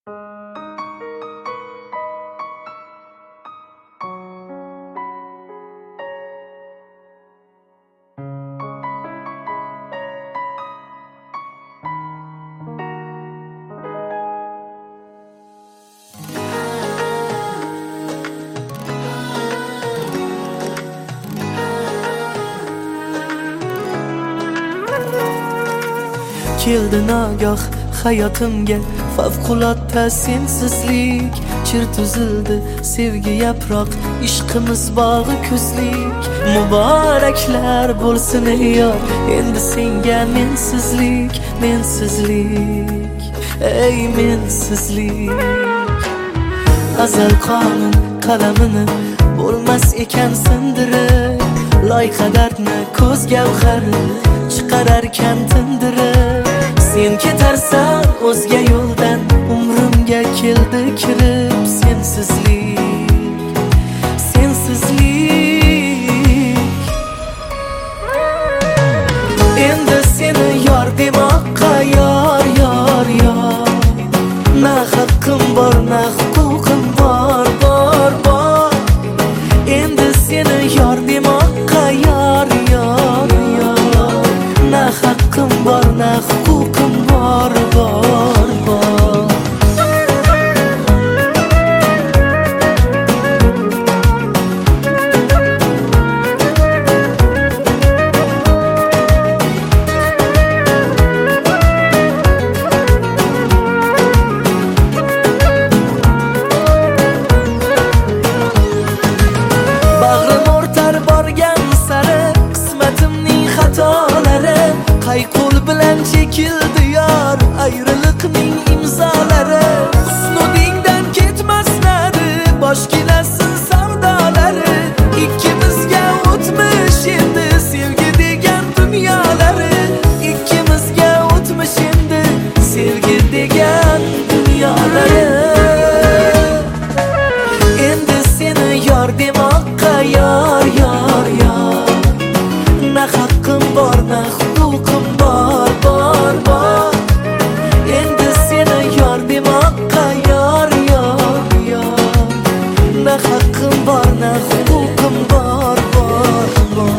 Keldi nagah hayotimga favqulodda sensizlik. Chir tuzildi sevgi yaproq, ishqimiz bog'i kuzlik. Muboraklar bo'lsin ey yor, endi senga mensizlik, mensizlik, ey mensizlik. Azal qonun qalamini bo'lmas ekan sindirib, loyqa dardni ko'z gavhari chiqararkan tindirib. Sen ketarsan o'zga yo'ldan, umrimga keldi kirib sensizlik, sensizlik. Endi seni yor demoqqa yor, yor, yor. Na haqqim bor, na huquqim bor, bor, bor. Endi seni yor demoqqa yor, yor, yor. Na haqqim bor, na huquqim bor, bor, bor. Bag'rim o'rtar borgan sari qismatimning xatolari. Qay qo'l bilan chekildi yor ayriliqning imzolari. Husnudingdan ketmaslari, bosh kelasin savdolari. Ikkimizga o'tmish endi sevgi degan dunyolari. Ikkimizga o'tmish endi sevgi degan dunyolari. Endi seni yor demoqqa yor, yor, yor. Na haqqim bor, na huquqim bor, bor, bor. Endi seni yor demoqqa yor, yor, yor. Na haqqim bor, na huquqim bor, bor, bor.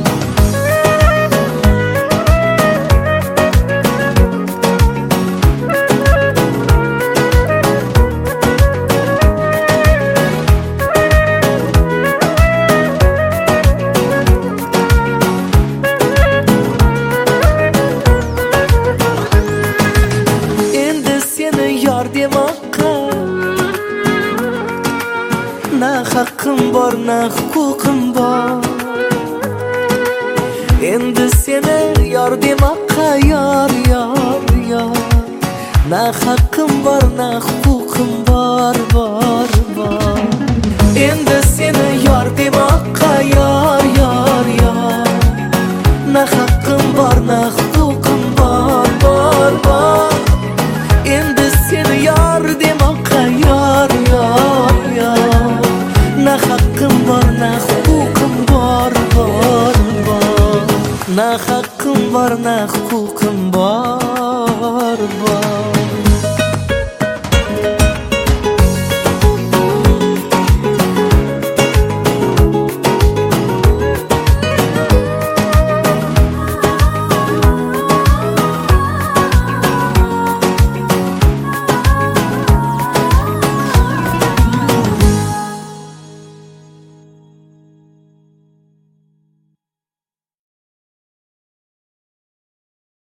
Yor demoqqa na haqqim bor, na huquqim bor. Endi seni yor demoqqa yor, yor, yor. Na haqqim bor, na huquqim bor, bor, bor. Endi seni yor demoqqa yor, yor, yor. Na haqqim bor, na huquqim bor, bor, bor. Endi seni yor demoqqa yor, yor, yor. Na haqqim bor, na huquqim bor, bor, bor. Na haqqim bor, na